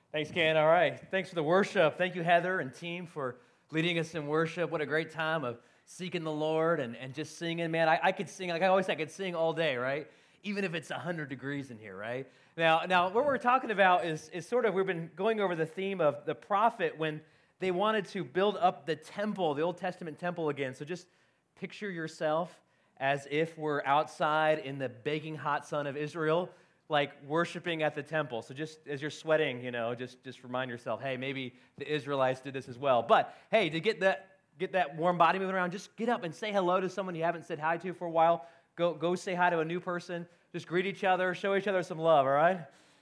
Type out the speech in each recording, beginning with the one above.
Thanks, Ken. All right. Thanks for the worship. Thank you, Heather and team, for leading us in worship. What a great time of seeking the Lord and just singing. Man, I could sing, like I always say, I could sing all day, right? Even if it's 100 degrees in here, right? Now, what we're talking about is sort of, we've been going over the theme of the prophet when they wanted to build up the temple, the Old Testament temple again. So just picture yourself as if we're outside in the baking hot sun of Israel, like worshiping at the temple. So just as you're sweating, just remind yourself, hey, maybe the Israelites did this as well. But hey, to get that warm body moving around, just get up and say hello to someone you haven't said hi to for a while. Go say hi to a new person. Just greet each other, show each other some love, all right?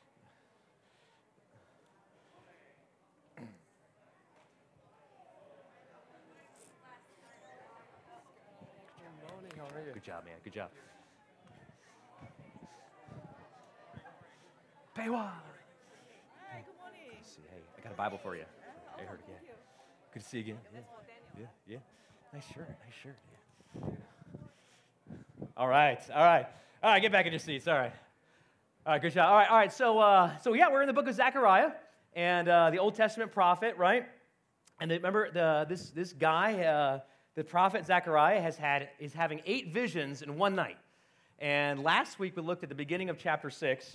Good job, man. Good job. Peiwa. Hi, good morning. Hey, I got a Bible for you. Oh, I heard it. thank Yeah. you. Good to see you again. And that's for Daniel. Yeah. Nice shirt. Yeah. All right. Get back in your seats. All right. Good job. All right. So we're in the book of Zechariah and the Old Testament prophet, right? And remember this guy, the prophet Zechariah, is having 8 visions in one night. And last week we looked at the beginning of chapter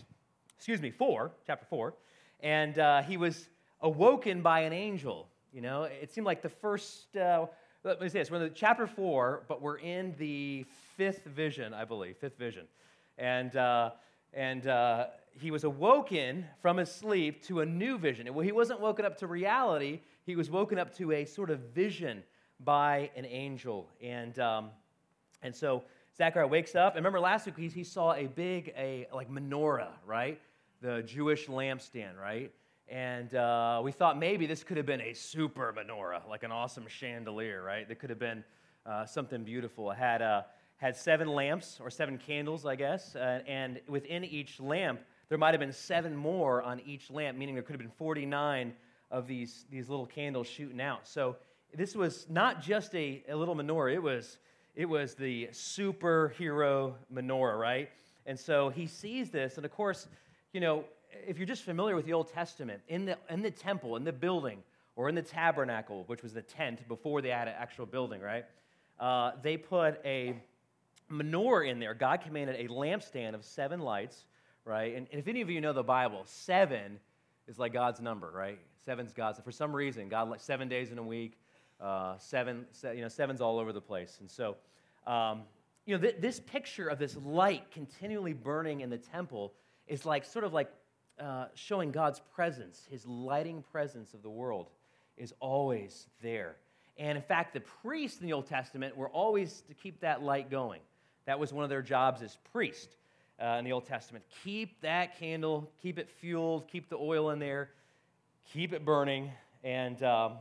4, and he was awoken by an angel. It seemed like the first, let me say this, we're in chapter 4, but we're in the 5th vision, I believe, 5th vision. And he was awoken from his sleep to a new vision. Well, he wasn't woken up to reality, he was woken up to a sort of vision by an angel. And so Zechariah wakes up, and remember last week he saw a big menorah, right? The Jewish lampstand, right? And we thought maybe this could have been a super menorah, like an awesome chandelier, right? That could have been something beautiful. It had 7 lamps, or 7 candles, I guess, and within each lamp, there might have been 7 more on each lamp, meaning there could have been 49 of these little candles shooting out. So this was not just a little menorah, it was the superhero menorah, right? And so he sees this, and of course, if you're just familiar with the Old Testament, in the temple, in the building, or in the tabernacle, which was the tent before they had an actual building, right? They put a menorah in there. God commanded a lampstand of 7 lights, right? And if any of you know the Bible, 7 is like God's number, right? 7's God's. For some reason, God, like 7 days in a week, 7's all over the place. And so, this picture of this light continually burning in the temple is sort of like showing God's presence, his lighting presence of the world is always there. And in fact, the priests in the Old Testament were always to keep that light going. That was one of their jobs as priests in the Old Testament. Keep that candle, keep it fueled, keep the oil in there, keep it burning. And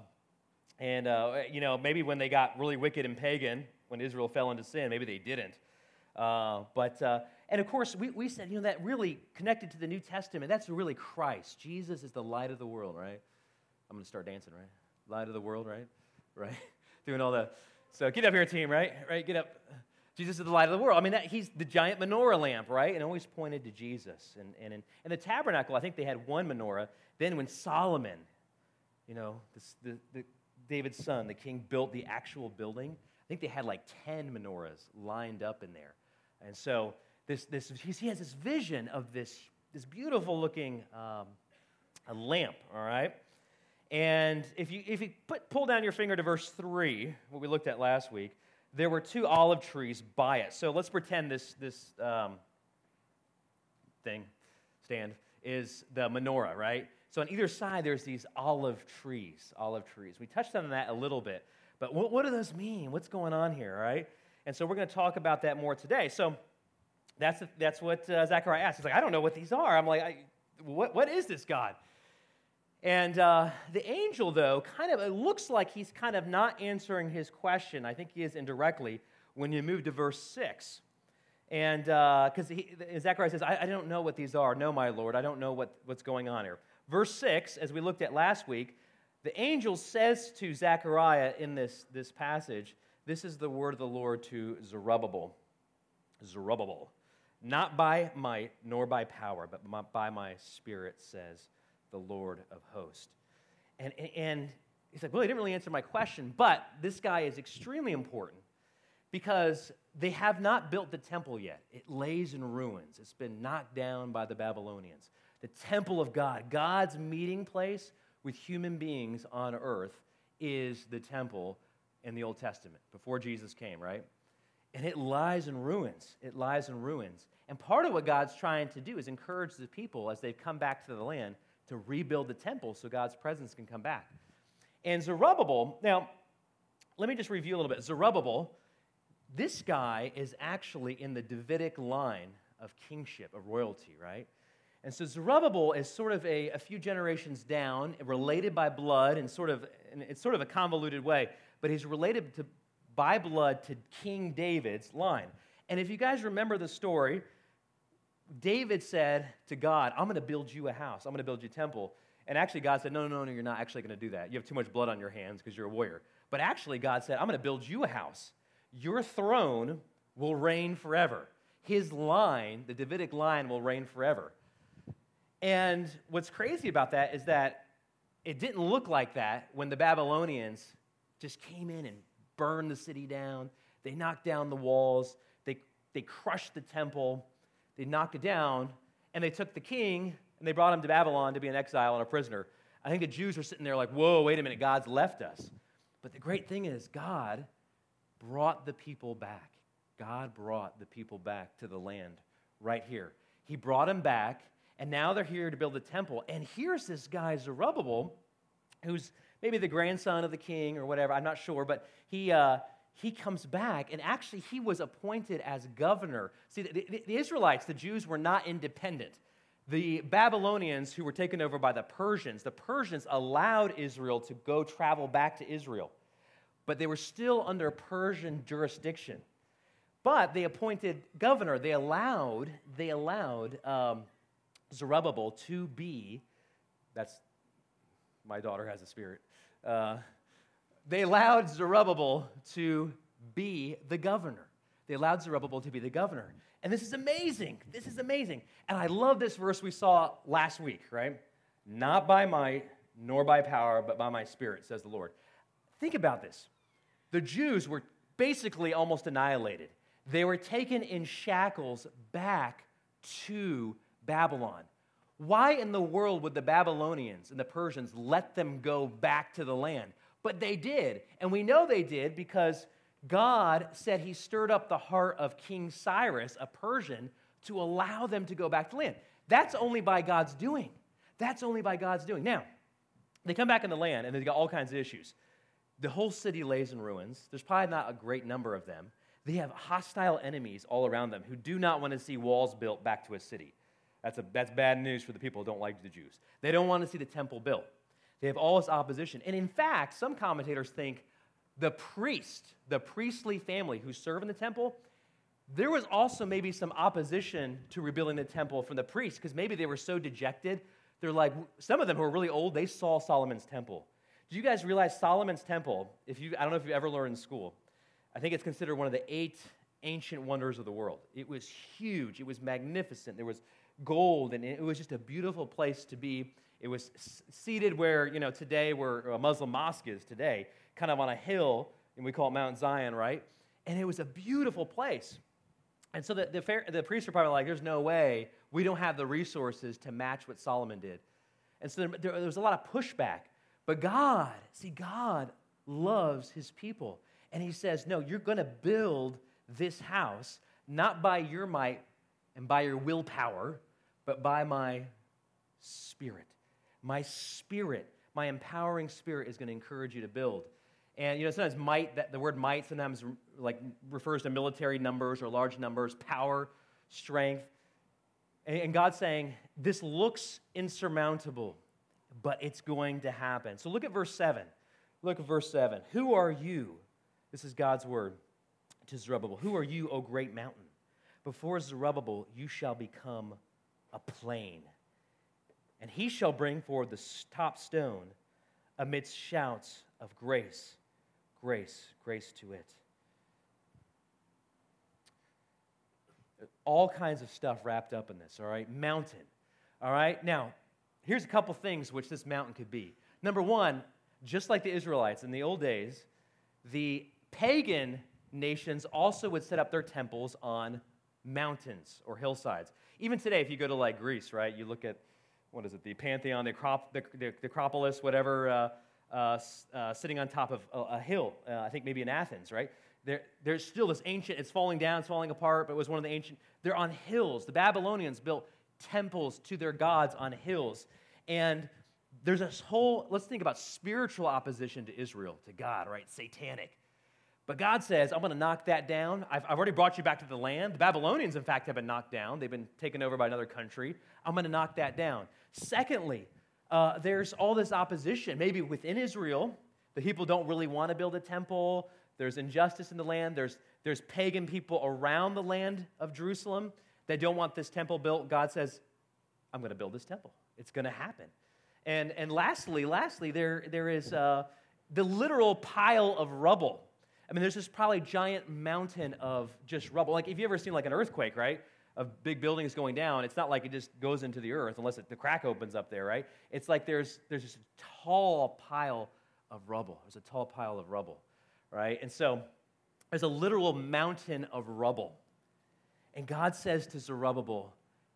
maybe when they got really wicked and pagan, when Israel fell into sin, maybe they didn't. And of course, we said, that really connected to the New Testament, that's really Christ. Jesus is the light of the world, right? I'm going to start dancing, right? Light of the world, right? Right? Doing all the, so get up here, team, right? Right, get up. Jesus is the light of the world. I mean, he's the giant menorah lamp, right? And always pointed to Jesus. And in the tabernacle, I think they had 1 menorah. Then when Solomon, David's son, the king, built the actual building, I think they had 10 menorahs lined up in there. And so he has this vision of this beautiful looking a lamp, all right? And if you pull down your finger to verse 3, what we looked at last week, there were 2 olive trees by it. So let's pretend this stand is the menorah, right? So on either side, there's these olive trees. We touched on that a little bit. But what do those mean? What's going on here, right? And so we're going to talk about that more today. So that's what Zechariah asked. He's like, I don't know what these are. I'm like, what is this, God? And the angel, though, it looks like he's kind of not answering his question. I think he is indirectly when you move to verse 6. And because Zechariah says, I don't know what these are. No, my Lord, I don't know what's going on here. Verse 6, as we looked at last week, the angel says to Zechariah in this passage, this is the word of the Lord to Zerubbabel. Not by might nor by power, but by my Spirit, says the Lord of hosts. And he's like, well, he didn't really answer my question, but this guy is extremely important because they have not built the temple yet. It lays in ruins. It's been knocked down by the Babylonians. The temple of God, God's meeting place with human beings on earth, is the temple in the Old Testament, before Jesus came, right? And it lies in ruins. It lies in ruins. And part of what God's trying to do is encourage the people as they've come back to the land to rebuild the temple so God's presence can come back. And Zerubbabel, now, let me just review a little bit. Zerubbabel, this guy is actually in the Davidic line of kingship, of royalty, right? And so Zerubbabel is sort of a few generations down, related by blood, and it's sort of a convoluted way, but he's related by blood to King David's line. And if you guys remember the story, David said to God, I'm going to build you a house. I'm going to build you a temple. And actually God said, no, you're not actually going to do that. You have too much blood on your hands because you're a warrior. But actually God said, I'm going to build you a house. Your throne will reign forever. His line, the Davidic line, will reign forever. And what's crazy about that is that it didn't look like that when the Babylonians just came in and burned the city down. They knocked down the walls. They crushed the temple. They knocked it down, and they took the king, and they brought him to Babylon to be an exile and a prisoner. I think the Jews were sitting there like, whoa, wait a minute, God's left us. But the great thing is God brought the people back. God brought the people back to the land right here. He brought them back, and now they're here to build a temple. And here's this guy, Zerubbabel, who's maybe the grandson of the king or whatever, I'm not sure, but he comes back, and actually he was appointed as governor. See, the Israelites, the Jews, were not independent. The Babylonians, who were taken over by the Persians allowed Israel to go travel back to Israel, but they were still under Persian jurisdiction. But they appointed governor. They allowed Zerubbabel to be, my daughter has a spirit. They allowed Zerubbabel to be the governor. They allowed Zerubbabel to be the governor. And this is amazing. This is amazing. And I love this verse we saw last week, right? Not by might, nor by power, but by my spirit, says the Lord. Think about this. The Jews were basically almost annihilated. They were taken in shackles back to Babylon. Why in the world would the Babylonians and the Persians let them go back to the land? But they did, and we know they did because God said he stirred up the heart of King Cyrus, a Persian, to allow them to go back to land. That's only by God's doing. That's only by God's doing. Now, they come back in the land, and they've got all kinds of issues. The whole city lays in ruins. There's probably not a great number of them. They have hostile enemies all around them who do not want to see walls built back to a city. That's bad news for the people who don't like the Jews. They don't want to see the temple built. They have all this opposition. And in fact, some commentators think the priestly family who serve in the temple, there was also maybe some opposition to rebuilding the temple from the priests because maybe they were so dejected. They're like, some of them who are really old, they saw Solomon's temple. Do you guys realize Solomon's temple, I don't know if you've ever learned in school, I think it's considered one of the 8 ancient wonders of the world. It was huge. It was magnificent. There was gold, and it was just a beautiful place to be. It was seated where, today, where a Muslim mosque is today, kind of on a hill, and we call it Mount Zion, right? And it was a beautiful place. And so the priests are probably like, there's no way. We don't have the resources to match what Solomon did. And so there was a lot of pushback. But God loves his people. And he says, no, you're going to build this house, not by your might and by your willpower, but by my spirit. My spirit, my empowering spirit is going to encourage you to build. And, sometimes the word might sometimes refers to military numbers or large numbers, power, strength. And God's saying, this looks insurmountable, but it's going to happen. So look at verse 7. Look at verse 7. Who are you? This is God's word to Zerubbabel. Who are you, O great mountain? Before Zerubbabel, you shall become a plain. And he shall bring forward the top stone amidst shouts of grace, grace, grace to it. All kinds of stuff wrapped up in this, all right? Mountain, all right? Now, here's a couple things which this mountain could be. Number one, just like the Israelites in the old days, the pagan nations also would set up their temples on mountains or hillsides. Even today, if you go to like Greece, right, you look at, what is it, the Pantheon, the Acropolis, whatever, sitting on top of a hill, I think maybe in Athens, right? There's still this ancient, it's falling down, it's falling apart, but it was one of the ancient, they're on hills. The Babylonians built temples to their gods on hills. And there's this whole, let's think about spiritual opposition to Israel, to God, right? Satanic. But God says, I'm going to knock that down. I've already brought you back to the land. The Babylonians, in fact, have been knocked down. They've been taken over by another country. I'm going to knock that down. Secondly, there's all this opposition. Maybe within Israel, the people don't really want to build a temple. There's injustice in the land. There's pagan people around the land of Jerusalem that don't want this temple built. God says, I'm going to build this temple. It's going to happen. And lastly, there is the literal pile of rubble. I mean, there's this probably giant mountain of just rubble. Like, if you ever seen like an earthquake, right, of big buildings going down, it's not like it just goes into the earth unless the crack opens up there, right? It's like there's this tall pile of rubble. There's a tall pile of rubble, right? And so there's a literal mountain of rubble. And God says to Zerubbabel,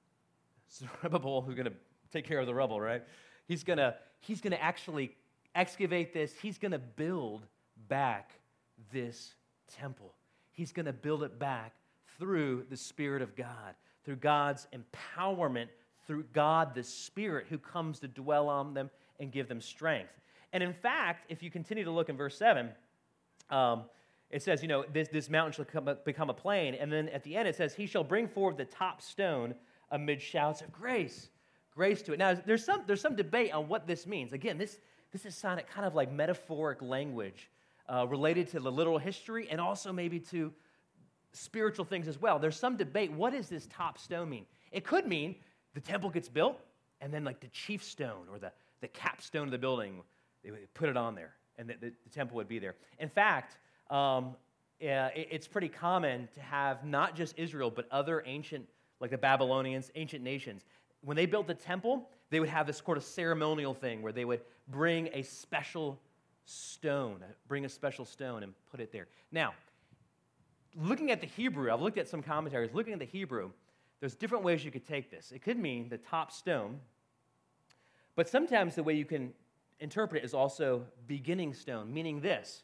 who's going to take care of the rubble, right? He's going to actually excavate this. He's going to build back this temple. He's going to build it back through the Spirit of God, through God's empowerment, through God the Spirit who comes to dwell on them and give them strength. And in fact, if you continue to look in verse 7, it says, this mountain shall become a plain. And then at the end it says, he shall bring forward the top stone amid shouts of grace. Grace to it. Now, there's some debate on what this means. Again, this is kind of like metaphoric language related to the literal history and also maybe to spiritual things as well. There's some debate. What does this top stone mean? It could mean the temple gets built and then like the chief stone or the capstone of the building, they would put it on there and the temple would be there. In fact, it's pretty common to have not just Israel but other ancient, like the Babylonians, ancient nations. When they built the temple, they would have this sort of ceremonial thing where they would bring a special stone and put it there. Now, looking at the Hebrew, I've looked at some commentaries, looking at the Hebrew, there's different ways you could take this. It could mean the top stone, but sometimes the way you can interpret it is also beginning stone, meaning this.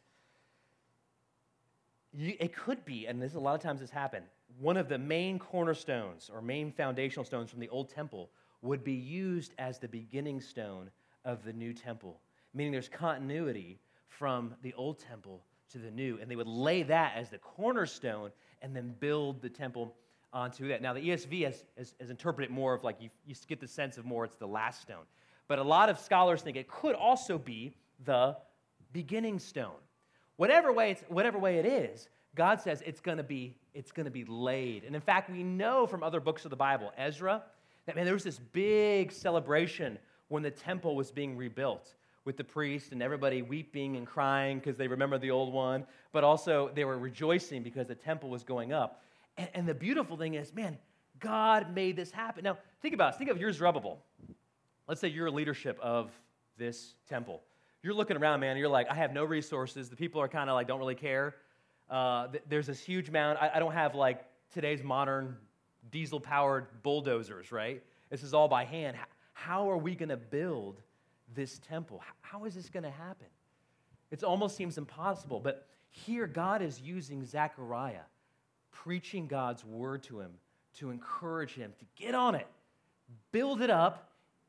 It could be, and this a lot of times this happened, one of the main cornerstones or main foundational stones from the old temple would be used as the beginning stone of the new temple, meaning there's continuity from the old temple to the new, and they would lay that as the cornerstone and then build the temple onto that. Now, the ESV has interpreted more of like, you get the sense of more it's the last stone. But a lot of scholars think it could also be the beginning stone. Whatever way it is, God says it's going to be laid. And in fact, we know from other books of the Bible, Ezra, that there was this big celebration when the temple was being rebuilt with the priests and everybody weeping and crying because they remember the old one, but also they were rejoicing because the temple was going up. And the beautiful thing is, God made this happen. Now, think about it. Think of your Zerubbabel. Let's say you're a leadership of this temple. You're looking around, man, and you're like, I have no resources. The people are kind of like, don't really care. There's this huge mound. I don't have like today's modern diesel-powered bulldozers, right? This is all by hand. How are we going to build this temple? How is this going to happen? It almost seems impossible, but here God is using Zechariah, preaching God's word to him, to encourage him to get on it, build it up.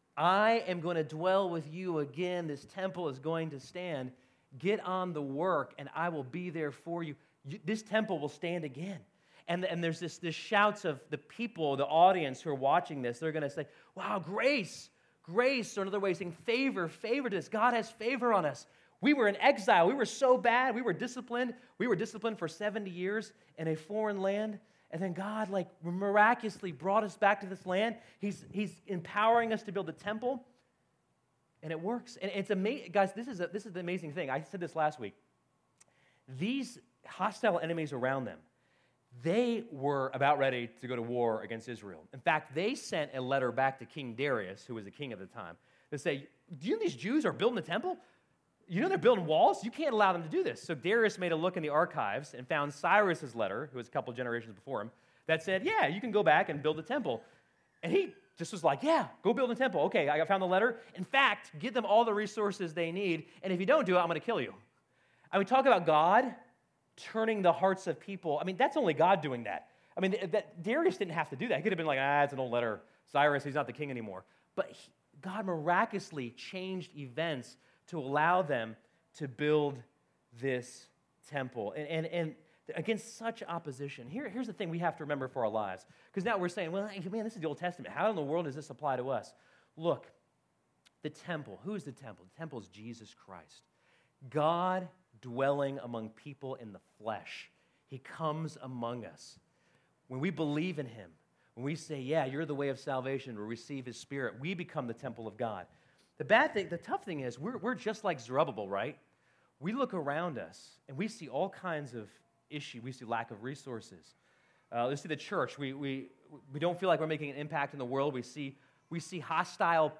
I am going to dwell with you again. This temple is going to stand. Get on the work, and I will be there for you. This temple will stand again. And there's this shouts of the people, the audience who are watching this. They're going to say, wow, grace, or another way of saying favor to this. God has favor on us. We were in exile. We were so bad. We were disciplined. We were disciplined for 70 years in a foreign land. And then God, miraculously brought us back to this land. He's empowering us to build a temple. And it works. And it's amazing. Guys, this is the amazing thing. I said this last week. These hostile enemies around them, they were about ready to go to war against Israel. In fact, they sent a letter back to King Darius, who was the king at the time, to say, do you know these Jews are building a temple? You know they're building walls? You can't allow them to do this. So Darius made a look in the archives and found Cyrus's letter, who was a couple generations before him, that said, yeah, you can go back and build a temple. And he just was like, yeah, go build a temple. Okay, I found the letter. In fact, give them all the resources they need, and if you don't do it, I'm going to kill you. I mean, talk about God turning the hearts of people. I mean, that's only God doing that. I mean, Darius didn't have to do that. He could have been like, it's an old letter. Cyrus, he's not the king anymore. But God miraculously changed events to allow them to build this temple. And against such opposition, here's the thing we have to remember for our lives. Because now we're saying, well, man, this is the Old Testament. How in the world does this apply to us? Look, the temple. Who is the temple? The temple is Jesus Christ. God dwelling among people in the flesh. He comes among us. When we believe in him, when we say, yeah, you're the way of salvation, or receive his spirit, we become the temple of God. The tough thing is, we're just like Zerubbabel, right? We look around us, and we see all kinds of issues. We see lack of resources. Let's see the church. We don't feel like we're making an impact in the world. We see hostile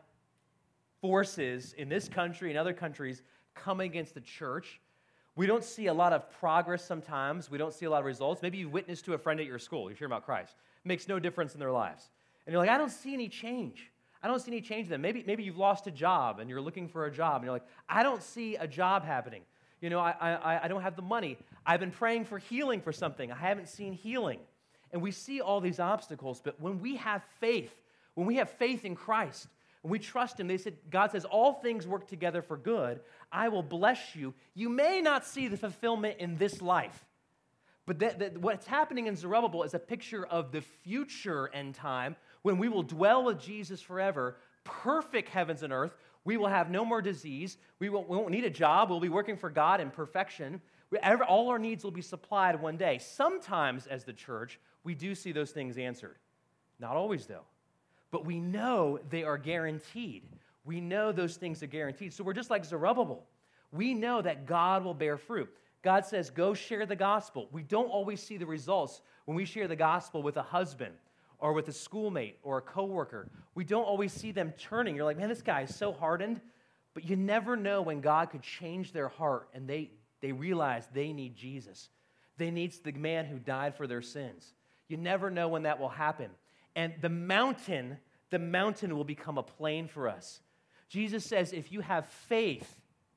forces in this country and other countries coming against the church. We don't see a lot of progress sometimes. We don't see a lot of results. Maybe you witnessed to a friend at your school. You're hearing about Christ. It makes no difference in their lives. And you're like, I don't see any change. I don't see any change in them. Maybe you've lost a job and you're looking for a job. And you're like, I don't see a job happening. You know, I don't have the money. I've been praying for healing for something. I haven't seen healing. And we see all these obstacles. But when we have faith in Christ, when we trust him, God says, all things work together for good. I will bless you. You may not see the fulfillment in this life. But what's happening in Zerubbabel is a picture of the future end time when we will dwell with Jesus forever, perfect heavens and earth. We will have no more disease. We won't need a job. We'll be working for God in perfection. All our needs will be supplied one day. Sometimes, as the church, we do see those things answered. Not always, though. But we know they are guaranteed. We know those things are guaranteed. So we're just like Zerubbabel. We know that God will bear fruit. God says, go share the gospel. We don't always see the results when we share the gospel with a husband or with a schoolmate or a coworker. We don't always see them turning. You're like, man, this guy is so hardened. But you never know when God could change their heart and they realize they need Jesus. They need the man who died for their sins. You never know when that will happen. And the mountain will become a plain for us. Jesus says, if you have faith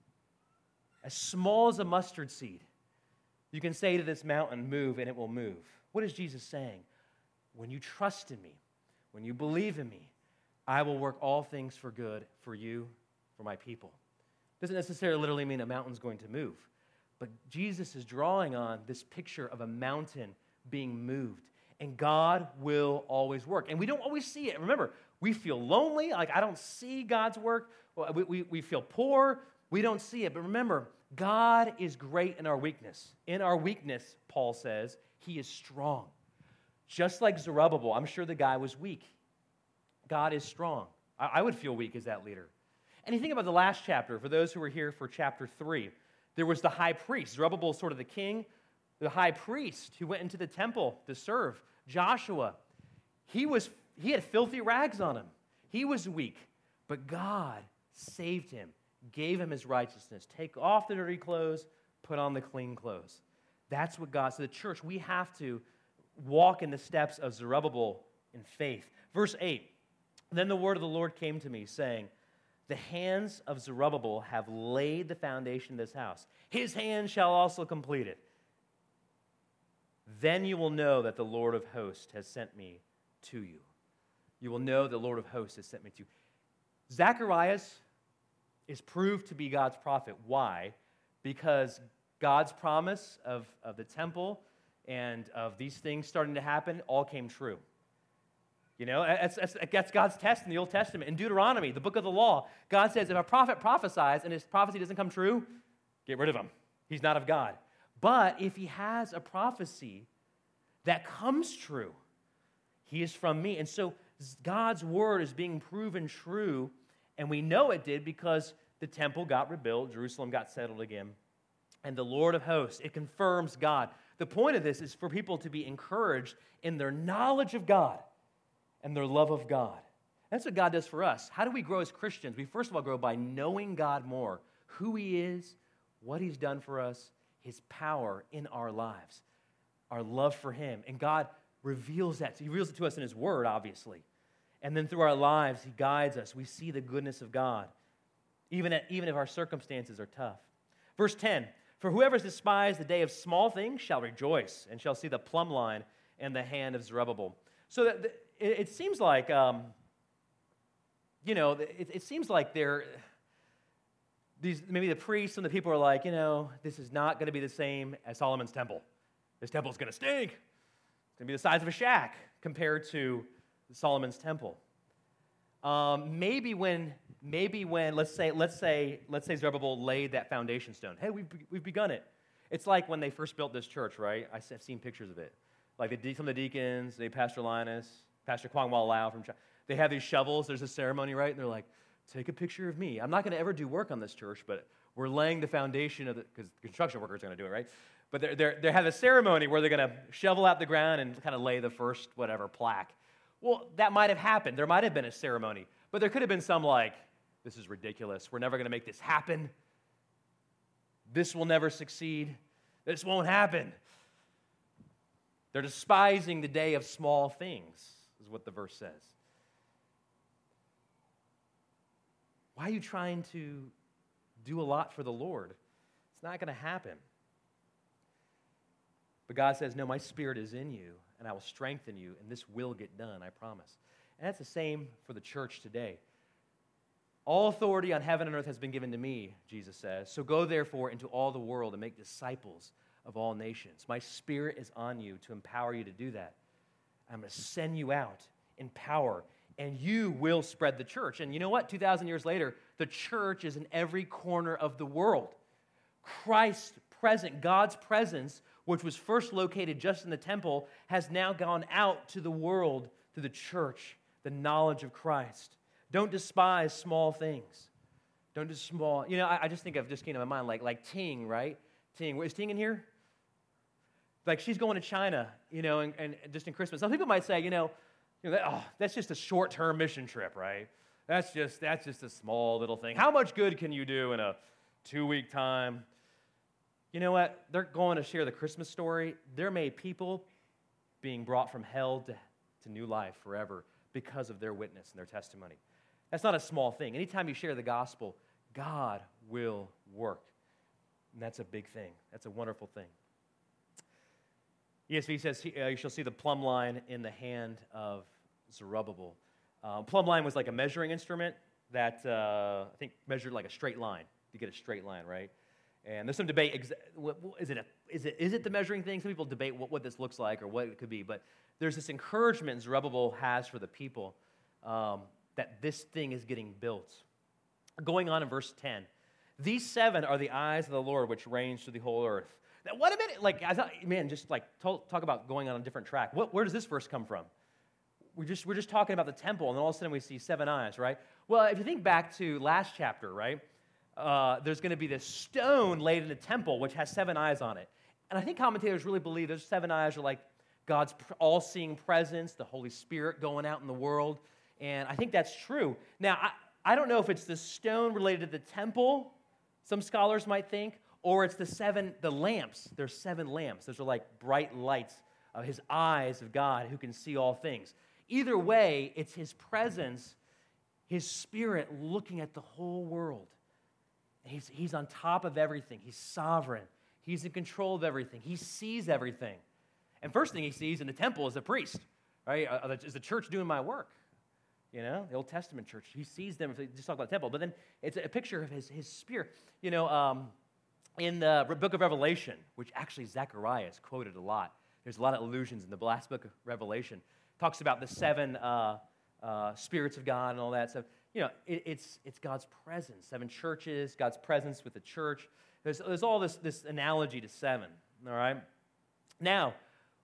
as small as a mustard seed, you can say to this mountain, move, and it will move. What is Jesus saying? When you trust in me, when you believe in me, I will work all things for good for you, for my people. Doesn't necessarily literally mean a mountain's going to move, but Jesus is drawing on this picture of a mountain being moved. And God will always work. And we don't always see it. Remember, we feel lonely, like I don't see God's work. We feel poor, we don't see it. But remember, God is great in our weakness. In our weakness, Paul says, he is strong. Just like Zerubbabel, I'm sure the guy was weak. God is strong. I would feel weak as that leader. And you think about the last chapter, for those who were here for chapter 3, there was the high priest. Zerubbabel is sort of the king. The high priest who went into the temple to serve, Joshua, he had filthy rags on him. He was weak, but God saved him, gave him his righteousness. Take off the dirty clothes, put on the clean clothes. That's what God, so the church, we have to walk in the steps of Zerubbabel in faith. Verse 8, then the word of the Lord came to me, saying, the hands of Zerubbabel have laid the foundation of this house. His hand shall also complete it. Then you will know that the Lord of hosts has sent me to you. You will know the Lord of hosts has sent me to you. Zacharias is proved to be God's prophet. Why? Because God's promise of the temple and of these things starting to happen all came true. You know, that's God's test in the Old Testament. In Deuteronomy, the book of the law, God says if a prophet prophesies and his prophecy doesn't come true, get rid of him. He's not of God. But if he has a prophecy that comes true, he is from me. And so God's word is being proven true, and we know it did because the temple got rebuilt, Jerusalem got settled again, and the Lord of hosts, it confirms God. The point of this is for people to be encouraged in their knowledge of God and their love of God. That's what God does for us. How do we grow as Christians? We first of all grow by knowing God more, who He is, what He's done for us, His power in our lives, our love for Him. And God reveals that. He reveals it to us in His Word, obviously. And then through our lives, He guides us. We see the goodness of God, even if our circumstances are tough. Verse 10, for whoever has despised the day of small things shall rejoice and shall see the plumb line in the hand of Zerubbabel. So it seems like, it seems like maybe the priests and the people are like, this is not going to be the same as Solomon's temple. This temple is going to stink. It's going to be the size of a shack compared to Solomon's temple. Maybe when let's say Zerubbabel laid that foundation stone. Hey, we've begun it. It's like when they first built this church, right? I've seen pictures of it. Like some of the deacons, Pastor Linus, Pastor Kwang Wah Lau from China, they have these shovels. There's a ceremony, right? And they're like, take a picture of me. I'm not going to ever do work on this church, but we're laying the foundation of because construction workers are going to do it, right? But they have a ceremony where they're going to shovel out the ground and kind of lay the first plaque. Well, that might have happened. There might have been a ceremony, but there could have been some like, this is ridiculous. We're never going to make this happen. This will never succeed. This won't happen. They're despising the day of small things, is what the verse says. Why are you trying to do a lot for the Lord? It's not going to happen. But God says, no, my Spirit is in you, and I will strengthen you, and this will get done, I promise. And that's the same for the church today. All authority on heaven and earth has been given to me, Jesus says. So go therefore into all the world and make disciples of all nations. My Spirit is on you to empower you to do that. I'm going to send you out in power, and you will spread the church. And you know what? 2,000 years later, the church is in every corner of the world. Christ present, God's presence, which was first located just in the temple, has now gone out to the world through the church, the knowledge of Christ. Don't despise small things. Don't just small. I just think of just came to my mind like Ting, right? Ting, is Ting in here? Like she's going to China, and just in Christmas. Some people might say, that's just a short-term mission trip, right? That's just a small little thing. How much good can you do in a 2-week time? You know what? They're going to share the Christmas story. There may be people being brought from hell to new life forever because of their witness and their testimony. That's not a small thing. Anytime you share the gospel, God will work. And that's a big thing. That's a wonderful thing. ESV says, you shall see the plumb line in the hand of Zerubbabel. Plumb line was like a measuring instrument that I think measured like a straight line. You get a straight line, right? And there's some debate, is it the measuring thing? Some people debate what this looks like or what it could be, but there's this encouragement Zerubbabel has for the people that this thing is getting built. Going on in verse 10, these 7 are the eyes of the Lord which range through the whole earth. Now, what a minute, I thought, man, just talk about going on a different track. Where does this verse come from? We're just talking about the temple, and then all of a sudden we see 7 eyes, right? Well, if you think back to last chapter, right, there's going to be this stone laid in the temple which has 7 eyes on it. And I think commentators really believe those 7 eyes are like God's all-seeing presence, the Holy Spirit going out in the world. And I think that's true. Now, I don't know if it's the stone related to the temple, some scholars might think, or it's the lamps. There's 7 lamps. Those are like bright lights of his eyes of God who can see all things. Either way, it's his presence, his Spirit looking at the whole world. He's on top of everything. He's sovereign. He's in control of everything. He sees everything. And first thing he sees in the temple is a priest, right? Is the church doing my work? The Old Testament church. He sees them, just talk about the temple. But then it's a picture of his Spirit. In the book of Revelation, which actually Zechariah is quoted a lot. There's a lot of allusions in the last book of Revelation. Talks about the 7 spirits of God and all that stuff. It's God's presence. 7 churches, God's presence with the church. There's all this analogy to 7, all right? Now,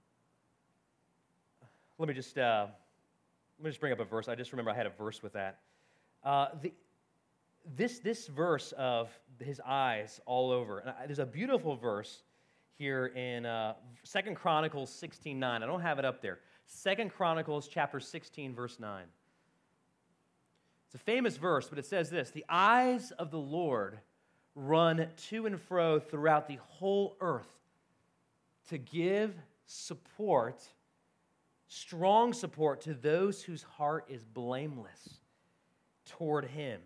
let me just bring up a verse. I just remember I had a verse with that. This verse of his eyes all over, and there's a beautiful verse here in 2 Chronicles 16:9. I don't have it up there. 2 Chronicles chapter 16, verse 9. It's a famous verse, but it says this: "The eyes of the Lord run to and fro throughout the whole earth to give support, strong support to those whose heart is blameless toward him."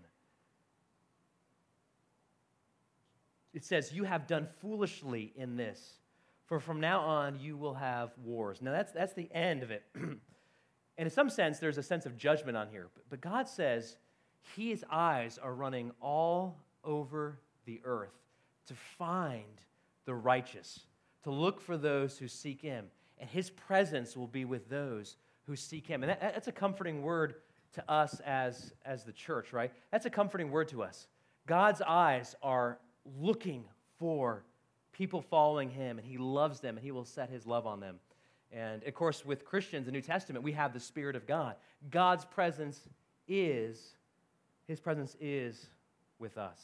It says, "You have done foolishly in this, for from now on you will have wars." Now that's the end of it. And in some sense, there's a sense of judgment on here. But God says his eyes are running all over the earth to find the righteous, to look for those who seek him. And his presence will be with those who seek him. And that's a comforting word to us as the church, right? That's a comforting word to us. God's eyes are looking for people following him, and he loves them, and he will set his love on them. And, of course, with Christians, the New Testament, we have the Spirit of God. God's presence is, his presence is with us.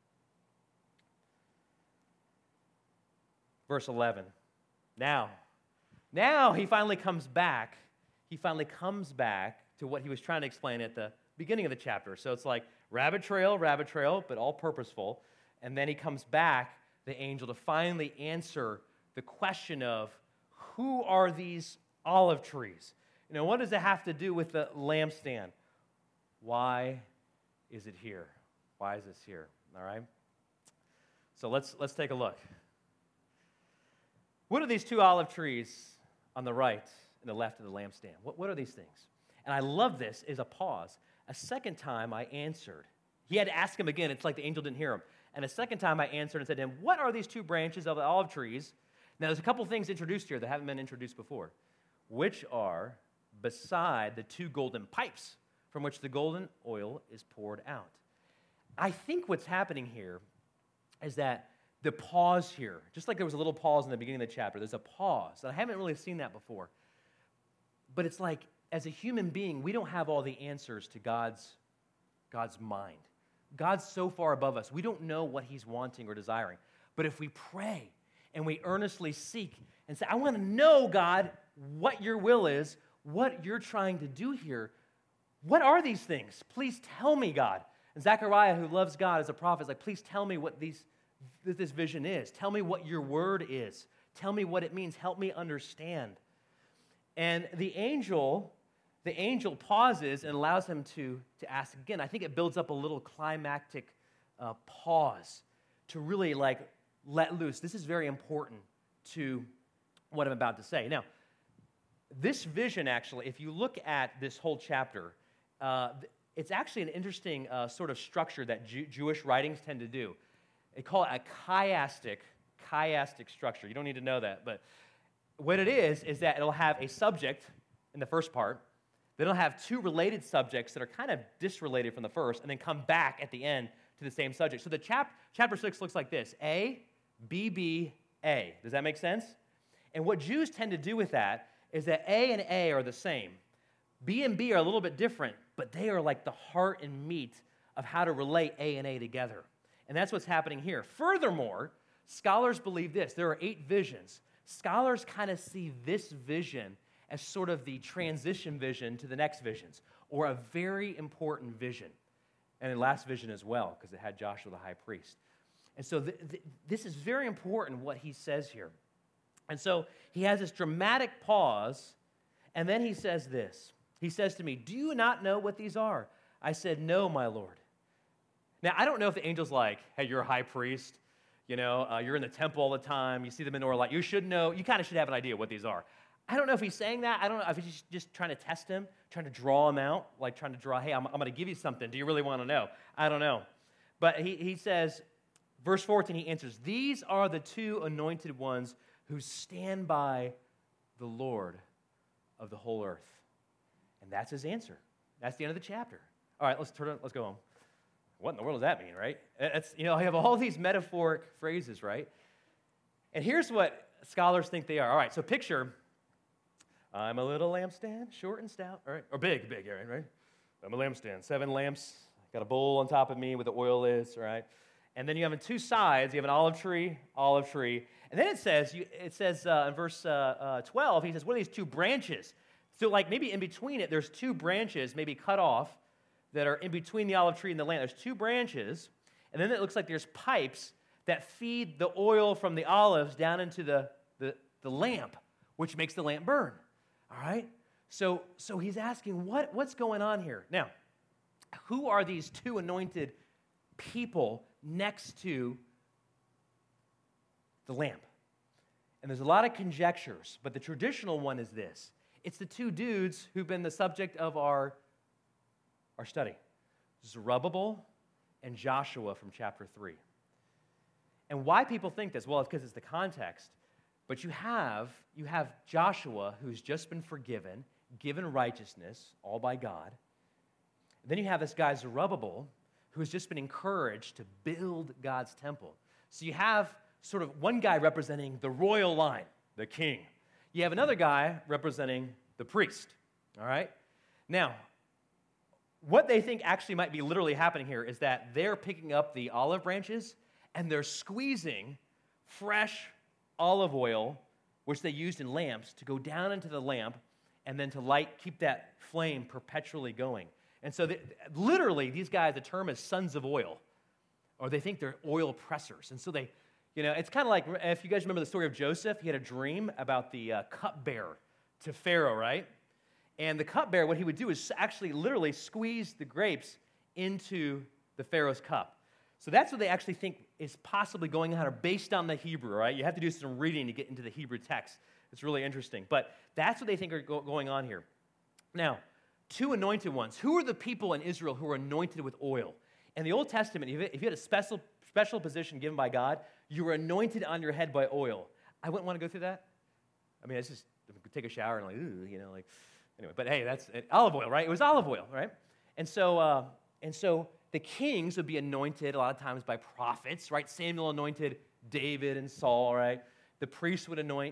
Verse 11. Now he finally comes back. He finally comes back to what he was trying to explain at the beginning of the chapter. So it's like rabbit trail, but all purposeful. And then he comes back, the angel, to finally answer the question of, who are these olive trees? You know, what does it have to do with the lampstand? Why is it here? Why is this here? All right? So let's take a look. What are these two olive trees on the right and the left of the lampstand? What are these things? And I love this is a pause. A second time I answered. He had to ask him again. It's like the angel didn't hear him. And a second time I answered and said to him, "What are these two branches of the olive trees?" Now there's a couple things introduced here that haven't been introduced before, which are beside the two golden pipes from which the golden oil is poured out. I think what's happening here is that the pause here, just like there was a little pause in the beginning of the chapter, there's a pause. And I haven't really seen that before. But it's like, as a human being, we don't have all the answers to God's mind. God's so far above us. We don't know what he's wanting or desiring. But if we pray and we earnestly seek and say, "I want to know, God, what your will is, what you're trying to do here. What are these things? Please tell me, God." And Zechariah, who loves God as a prophet, is like, "Please tell me what this vision is. Tell me what your word is. Tell me what it means. Help me understand." And the angel pauses and allows him to ask again. I think it builds up a little climactic pause to really let loose. This is very important to what I'm about to say. Now, this vision actually, if you look at this whole chapter, it's actually an interesting sort of structure that Jewish writings tend to do. They call it a chiastic structure. You don't need to know that, but what it is that it'll have a subject in the first part. Then it'll have two related subjects that are kind of disrelated from the first, and then come back at the end to the same subject. So the chapter 6 looks like this: A, B, B, A. Does that make sense? And what Jews tend to do with that is that A and A are the same. B and B are a little bit different, but they are like the heart and meat of how to relate A and A together. And that's what's happening here. Furthermore, scholars believe this. There are 8 visions. Scholars kind of see this vision as sort of the transition vision to the next visions, or a very important vision. And the last vision as well, because it had Joshua the high priest. And so this is very important what he says here. And so he has this dramatic pause, and then he says this. He says to me, "Do you not know what these are?" I said, "No, my Lord." Now, I don't know if the angel's like, "Hey, you're a high priest. You're in the temple all the time. You see them in Orla. You should know. You kind of should have an idea what these are." I don't know if he's saying that. I don't know if he's just trying to test him, trying to draw him out, like trying to draw, "Hey, I'm going to give you something. Do you really want to know?" I don't know. But he says, verse 14, he answers, "These are the two anointed ones who stand by the Lord of the whole earth." And that's his answer. That's the end of the chapter. All right, let's go home. What in the world does that mean, right? I have all these metaphoric phrases, right? And here's what scholars think they are. All right, so picture, I'm a little lampstand, short and stout, all right? Or big, Aaron, right? I'm a lampstand, 7 lamps, got a bowl on top of me where the oil is, all right? And then you have on two sides, you have an olive tree. And then it says in verse 12, he says, what are these two branches? So like maybe in between it, there's two branches maybe cut off that are in between the olive tree and the lamp. There's two branches, and then it looks like there's pipes that feed the oil from the olives down into the lamp, which makes the lamp burn. All right? So he's asking, what's going on here? Now, who are these two anointed people next to the lamp? And there's a lot of conjectures, but the traditional one is this. It's the two dudes who've been the subject of our study. Zerubbabel and Joshua from chapter 3. And why people think this? Well, it's because it's the context. But you have Joshua, who's just been forgiven, given righteousness, all by God. And then you have this guy Zerubbabel, who has just been encouraged to build God's temple. So you have sort of one guy representing the royal line, the king. You have another guy representing the priest, all right? Now, what they think actually might be literally happening here is that they're picking up the olive branches and they're squeezing fresh olive oil, which they used in lamps, to go down into the lamp and then to keep that flame perpetually going. And so literally, these guys, the term is sons of oil, or they think they're oil pressers. And so they, it's kind of like, if you guys remember the story of Joseph, he had a dream about the cupbearer to Pharaoh, right? And the cupbearer, what he would do is actually literally squeeze the grapes into the Pharaoh's cup. So that's what they actually think is possibly going on, or based on the Hebrew, right? You have to do some reading to get into the Hebrew text. It's really interesting. But that's what they think are going on here. Now, two anointed ones. Who are the people in Israel who are anointed with oil? In the Old Testament, if you had a special position given by God, you were anointed on your head by oil. I wouldn't want to go through that. I mean, it's just take a shower and anyway. But hey, that's olive oil, right? It was olive oil, right? And so the kings would be anointed a lot of times by prophets, right? Samuel anointed David and Saul, right? The priests would anoint.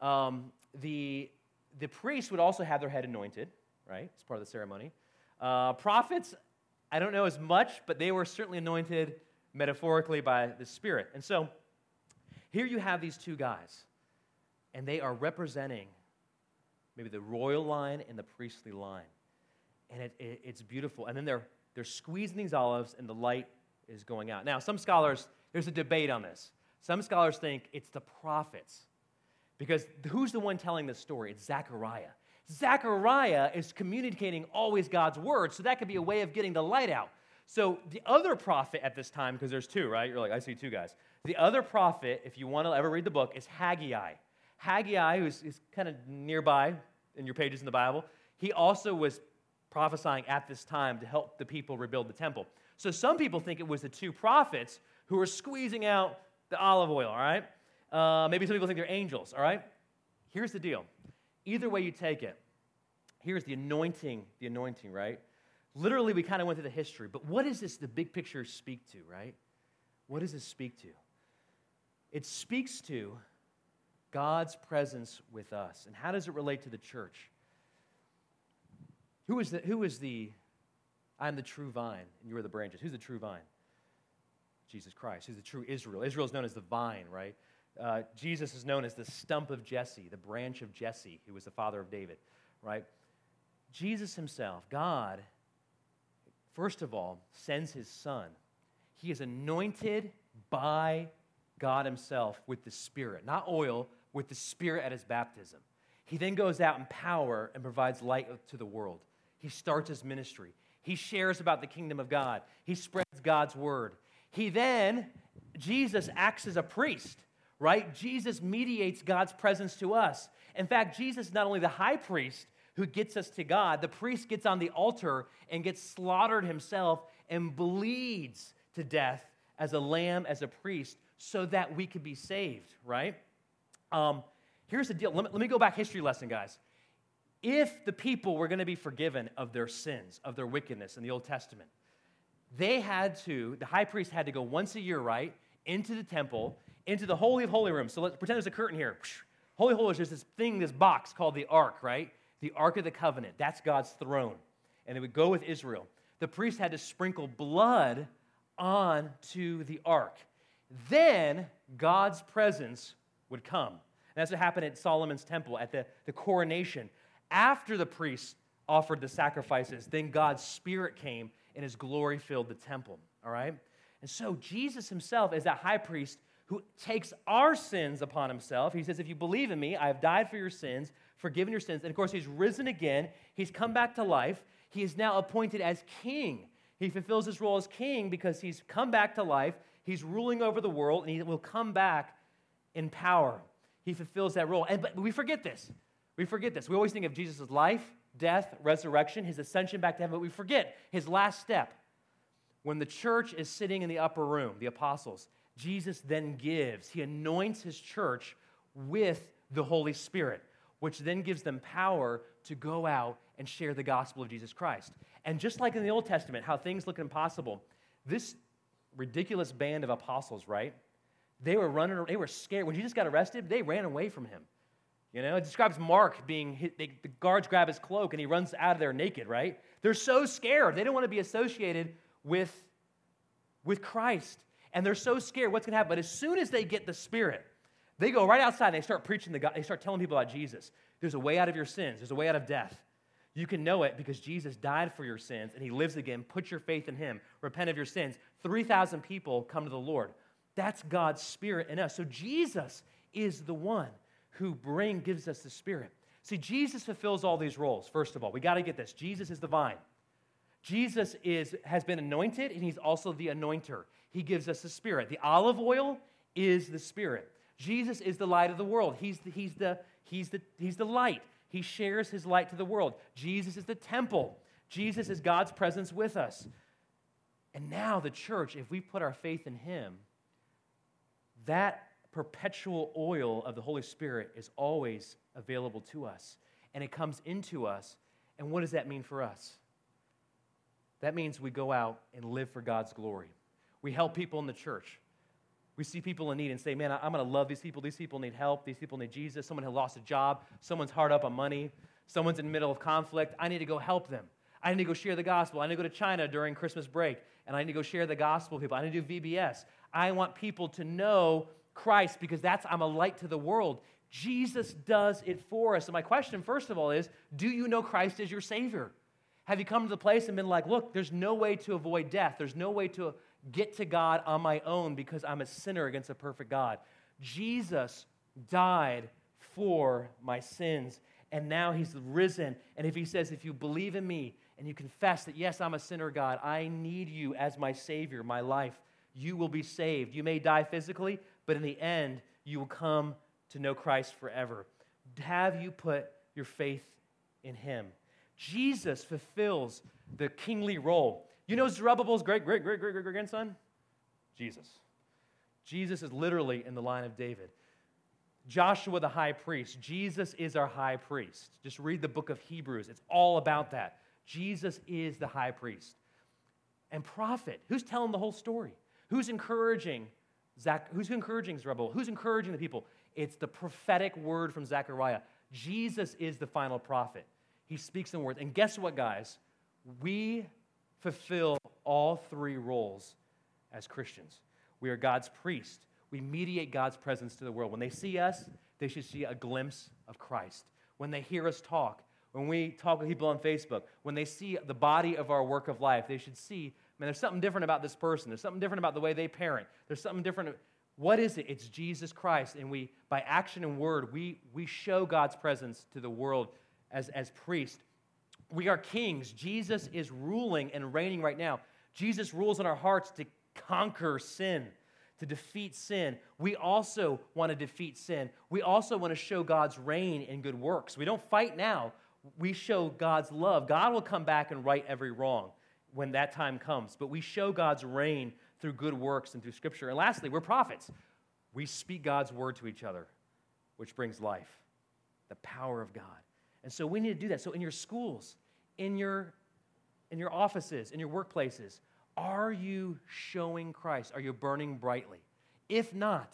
The priests would also have their head anointed, right? It's part of the ceremony. Prophets, I don't know as much, but they were certainly anointed metaphorically by the Spirit. And so here you have these two guys, and they are representing maybe the royal line and the priestly line. And it's beautiful. And then they're squeezing these olives, and the light is going out. Now, some scholars, there's a debate on this. Some scholars think it's the prophets, because who's the one telling this story? It's Zechariah. Zechariah is communicating always God's word, so that could be a way of getting the light out. So the other prophet at this time, because there's two, right? You're like, I see two guys. The other prophet, if you want to ever read the book, is Haggai. Haggai, who's kind of nearby in your pages in the Bible, he also was prophesying at this time to help the people rebuild the temple. So some people think it was the two prophets who were squeezing out the olive oil, all right? Maybe some people think they're angels, all right? Here's the deal. Either way you take it, here's the anointing, right? Literally, we kind of went through the history, but what does the big picture speak to, right? What does this speak to? It speaks to God's presence with us. And how does it relate to the church? Who is the, I'm the true vine, and you are the branches. Who's the true vine? Jesus Christ. Who's the true Israel? Israel is known as the vine, right? Jesus is known as the stump of Jesse, the branch of Jesse, who was the father of David, right? Jesus himself, God, first of all, sends his son. He is anointed by God himself with the Spirit, not oil, with the Spirit at his baptism. He then goes out in power and provides light to the world. He starts his ministry. He shares about the kingdom of God. He spreads God's word. Jesus acts as a priest, right? Jesus mediates God's presence to us. In fact, Jesus is not only the high priest who gets us to God, the priest gets on the altar and gets slaughtered himself and bleeds to death as a lamb, as a priest, so that we could be saved, right? Here's the deal. Let me go back history lesson, guys. If the people were going to be forgiven of their sins, of their wickedness in the Old Testament, the high priest had to go once a year, right, into the temple, into the Holy of Holy Room. So let's pretend there's a curtain here. Holy of Holies, there's this box called the Ark, right? The Ark of the Covenant. That's God's throne. And it would go with Israel. The priest had to sprinkle blood on to the ark. Then God's presence would come. And that's what happened at Solomon's temple, at the coronation. After the priests offered the sacrifices, then God's Spirit came and his glory filled the temple, all right? And so Jesus himself is that high priest who takes our sins upon himself. He says, if you believe in me, I have died for your sins, forgiven your sins. And of course, he's risen again. He's come back to life. He is now appointed as king. He fulfills his role as king because he's come back to life. He's ruling over the world, and he will come back in power. He fulfills that role. But we forget this. We forget this. We always think of Jesus' life, death, resurrection, his ascension back to heaven, but we forget his last step. When the church is sitting in the upper room, the apostles, Jesus then gives, he anoints his church with the Holy Spirit, which then gives them power to go out and share the gospel of Jesus Christ. And just like in the Old Testament, how things look impossible, this ridiculous band of apostles, right? They were running, they were scared. When Jesus got arrested, they ran away from him. You know, it describes Mark being hit, the guards grab his cloak and he runs out of there naked, right? They're so scared. They don't want to be associated with Christ. And they're so scared what's going to happen. But as soon as they get the Spirit, they go right outside and they start preaching the gospel. They start telling people about Jesus. There's a way out of your sins. There's a way out of death. You can know it because Jesus died for your sins and he lives again. Put your faith in him. Repent of your sins. 3,000 people come to the Lord. That's God's Spirit in us. So Jesus is the one who gives us the Spirit. See, Jesus fulfills all these roles. First of all, we got to get this. Jesus is the vine. Jesus has been anointed, and he's also the anointer. He gives us the Spirit. The olive oil is the Spirit. Jesus is the light of the world. He's the light. He shares his light to the world. Jesus is the temple. Jesus is God's presence with us. And now the church, if we put our faith in him, that perpetual oil of the Holy Spirit is always available to us. And it comes into us. And what does that mean for us? That means we go out and live for God's glory. We help people in the church. We see people in need and say, man, I'm going to love these people. These people need help. These people need Jesus. Someone who lost a job. Someone's hard up on money. Someone's in the middle of conflict. I need to go help them. I need to go share the gospel. I need to go to China during Christmas break, and I need to go share the gospel with people. I need to do VBS. I want people to know Christ because I'm a light to the world. Jesus does it for us. So my question, first of all, is, do you know Christ as your Savior? Have you come to the place and been like, look, there's no way to avoid death. There's no way to get to God on my own because I'm a sinner against a perfect God. Jesus died for my sins, and now he's risen. And if he says, if you believe in me and you confess that, yes, I'm a sinner, God, I need you as my Savior, my life, you will be saved. You may die physically, but in the end, you will come to know Christ forever. Have you put your faith in him? Jesus fulfills the kingly role. You know Zerubbabel's great-grandson? Jesus. Jesus is literally in the line of David. Joshua the high priest. Jesus is our high priest. Just read the book of Hebrews. It's all about that. Jesus is the high priest. And prophet. Who's telling the whole story? Who's encouraging Zerubbabel? Who's encouraging the people? It's the prophetic word from Zechariah. Jesus is the final prophet. He speaks in words. And guess what, guys? We fulfill all three roles as Christians. We are God's priest. We mediate God's presence to the world. When they see us, they should see a glimpse of Christ. When they hear us talk, when we talk with people on Facebook, when they see the body of our work of life, they should see, man, there's something different about this person. There's something different about the way they parent. There's something different. What is it? It's Jesus Christ. And we, by action and word, we show God's presence to the world as priests. We are kings. Jesus is ruling and reigning right now. Jesus rules in our hearts to conquer sin, to defeat sin. We also want to defeat sin. We also want to show God's reign in good works. We don't fight now. We show God's love. God will come back and right every wrong when that time comes. But we show God's reign through good works and through Scripture. And lastly, we're prophets. We speak God's word to each other, which brings life, the power of God. And so we need to do that. So in your schools, in your offices, in your workplaces, are you showing Christ? Are you burning brightly? If not,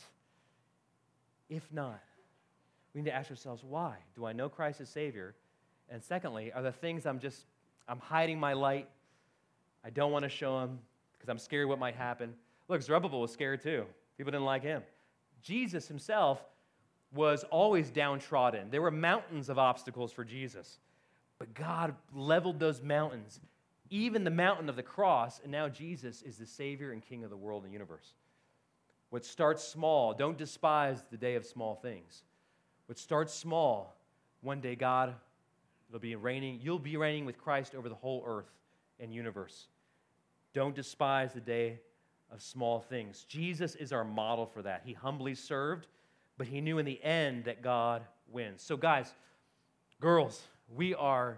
we need to ask ourselves, why? Do I know Christ as Savior? And secondly, are the things I'm hiding my light? I don't want to show him because I'm scared what might happen. Look, Zerubbabel was scared too. People didn't like him. Jesus himself was always downtrodden. There were mountains of obstacles for Jesus. But God leveled those mountains, even the mountain of the cross, and now Jesus is the Savior and King of the world and universe. What starts small, don't despise the day of small things. What starts small, one day God will be reigning. You'll be reigning with Christ over the whole earth and universe. Don't despise the day of small things. Jesus is our model for that. He humbly served, but he knew in the end that God wins. So guys, girls, we are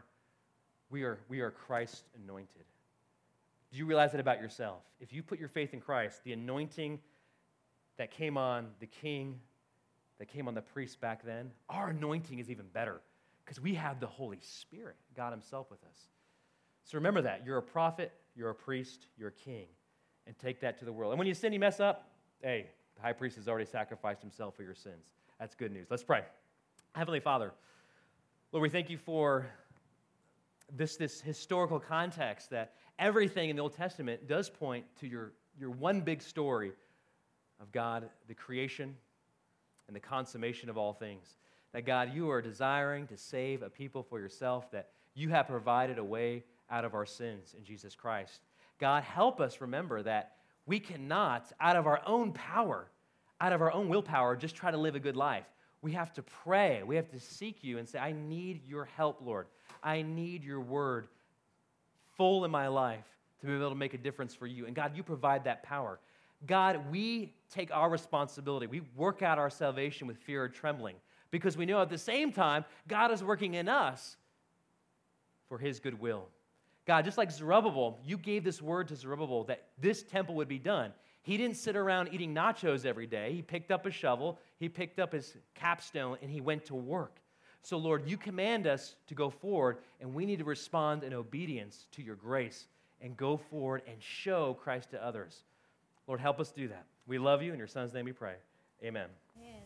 Christ anointed. Do you realize that about yourself? If you put your faith in Christ, the anointing that came on the king, that came on the priest back then, our anointing is even better because we have the Holy Spirit, God himself with us. So remember that. You're a prophet, you're a priest, you're a king, and take that to the world. And when you sin, you mess up, hey, the high priest has already sacrificed himself for your sins. That's good news. Let's pray. Heavenly Father, Lord, we thank you for this historical context that everything in the Old Testament does point to your one big story of God, the creation and the consummation of all things. That God, you are desiring to save a people for yourself, that you have provided a way out of our sins in Jesus Christ. God, help us remember that we cannot, out of our own power, out of our own willpower, just try to live a good life. We have to pray. We have to seek you and say, I need your help, Lord. I need your word full in my life to be able to make a difference for you. And God, you provide that power. God, we take our responsibility. We work out our salvation with fear and trembling because we know at the same time, God is working in us for his good will. God, just like Zerubbabel, you gave this word to Zerubbabel that this temple would be done. He didn't sit around eating nachos every day. He picked up a shovel, he picked up his capstone, and he went to work. So, Lord, you command us to go forward, and we need to respond in obedience to your grace and go forward and show Christ to others. Lord, help us do that. We love you. In your son's name we pray. Amen. Amen.